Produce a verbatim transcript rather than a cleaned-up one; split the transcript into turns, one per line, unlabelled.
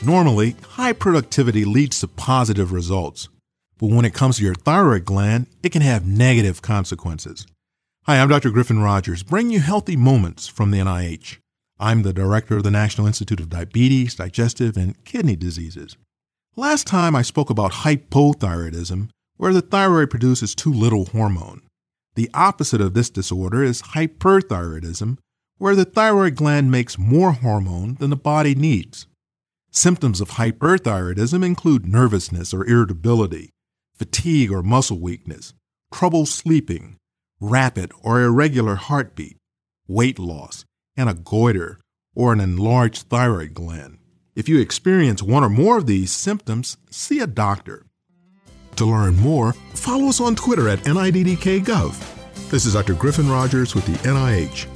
Normally, high productivity leads to positive results. But when it comes to your thyroid gland, it can have negative consequences. Hi, I'm Doctor Griffin Rogers, bringing you healthy moments from the N I H. I'm the director of the National Institute of Diabetes, Digestive, and Kidney Diseases. Last time I spoke about hypothyroidism, where the thyroid produces too little hormone. The opposite of this disorder is hyperthyroidism, where the thyroid gland makes more hormone than the body needs. Symptoms of hyperthyroidism include nervousness or irritability, fatigue or muscle weakness, trouble sleeping, rapid or irregular heartbeat, weight loss, and a goiter or an enlarged thyroid gland. If you experience one or more of these symptoms, see a doctor. To learn more, follow us on Twitter at N I D D K Gov. This is Doctor Griffin Rogers with the N I H.